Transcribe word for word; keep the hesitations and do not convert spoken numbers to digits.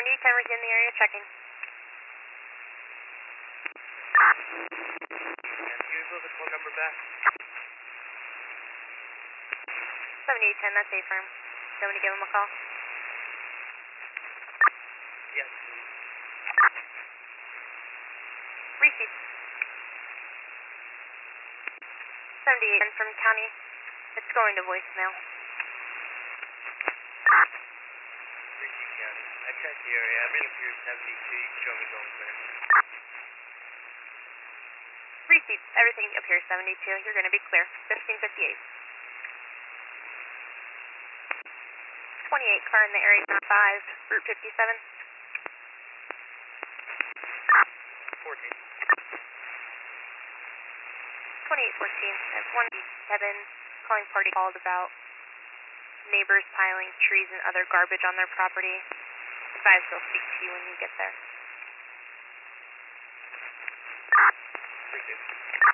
seventy, ten in the area, checking. And can you build the phone number back? seventy-eight ten, that's A-firm. Do you want me to give him a call? Yes, please. Receipt. seventy-eight ten from county. It's going to voicemail. Ritchie County. I checked the area. Everything appears seventy-two. You can show me going clear. Receipt. Everything appears seventy-two. You're going to be clear. fifteen fifty-eight. twenty-eight car in the area, five, Route fifty-seven. fourteen. twenty-eight fourteen. At one seven, calling party called about neighbors piling trees and other garbage on their property. Advise they'll speak to you when you get there. Appreciate it.